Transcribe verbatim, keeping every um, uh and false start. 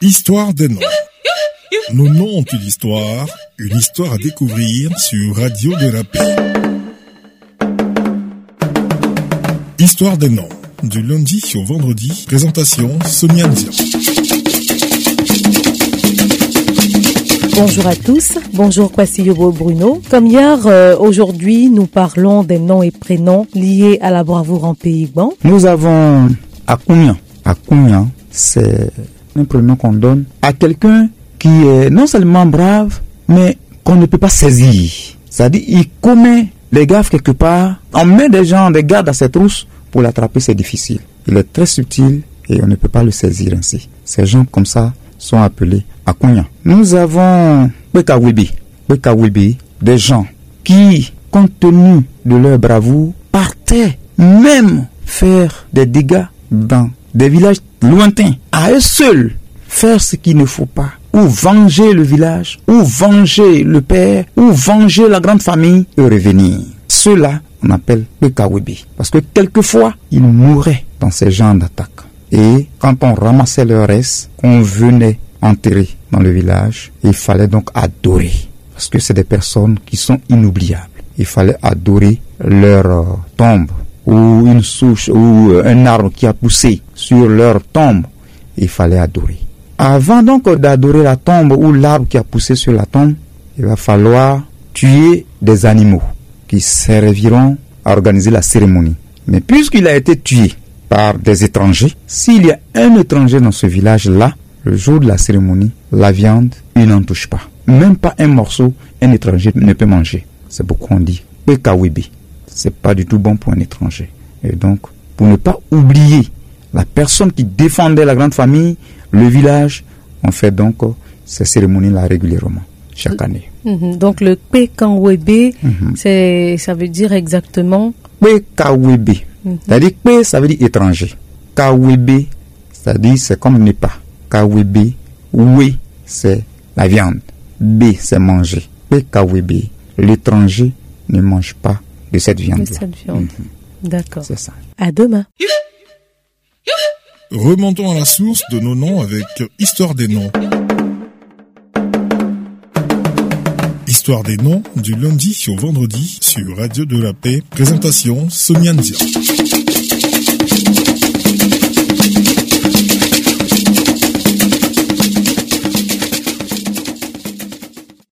Histoire des noms. Nos noms ont une histoire, une histoire à découvrir sur Radio de la Paix. Histoire des noms, du lundi au vendredi. Présentation Sonia Ndia. Bonjour à tous, bonjour Kwasi Yobo Bruno. Comme hier, euh, aujourd'hui, nous parlons des noms et prénoms liés à la bravoure en Pays-Bas. Nous avons Akoumia. Akoumia, c'est un prénom qu'on donne à quelqu'un qui est non seulement brave, mais qu'on ne peut pas saisir. C'est-à-dire, il commet les gaffes quelque part. On met des gens, des gardes à ses trousses pour l'attraper, c'est difficile. Il est très subtil et on ne peut pas le saisir ainsi. Ces gens comme ça sont appelés Akoumia. Nous avons Bekawibi. Bekawibi, des gens qui, compte tenu de leur bravoure, partaient même faire des dégâts dans des villages lointains, à eux seuls, faire ce qu'il ne faut pas, ou venger le village, ou venger le père, ou venger la grande famille, et revenir. Ceux-là, on appelle le Kawibi. Parce que quelquefois, ils mouraient dans ces genres d'attaques. Et quand on ramassait leur reste, qu'on venait enterrer dans le village, il fallait donc adorer. Parce que c'est des personnes qui sont inoubliables. Il fallait adorer leur euh, tombe, ou une souche, ou un arbre qui a poussé sur leur tombe, il fallait adorer. Avant donc d'adorer la tombe ou l'arbre qui a poussé sur la tombe, il va falloir tuer des animaux qui serviront à organiser la cérémonie. Mais puisqu'il a été tué par des étrangers, s'il y a un étranger dans ce village-là, le jour de la cérémonie, la viande, il n'en touche pas. Même pas un morceau, un étranger ne peut manger. C'est pourquoi on dit Bekawibi. C'est pas du tout bon pour un étranger. Et donc, pour ne pas oublier la personne qui défendait la grande famille, le village, on fait donc ces cérémonies-là régulièrement, chaque année. Mm-hmm. Donc, le Pekanwebe, mm-hmm. c'est, ça veut dire exactement Pekawebe. Mm-hmm. C'est-à-dire P, ça veut dire étranger. Kawebe, c'est-à-dire c'est comme ne pas. Kawebe, We, c'est la viande. B, c'est manger. Pekawebe, l'étranger ne mange pas de cette viande-là. De cette viande. Mm-hmm. D'accord. C'est ça. À demain. Remontons à la source de nos noms avec Histoire des noms. Histoire des noms, du lundi au vendredi sur Radio de la Paix. Présentation Sonia Ndia.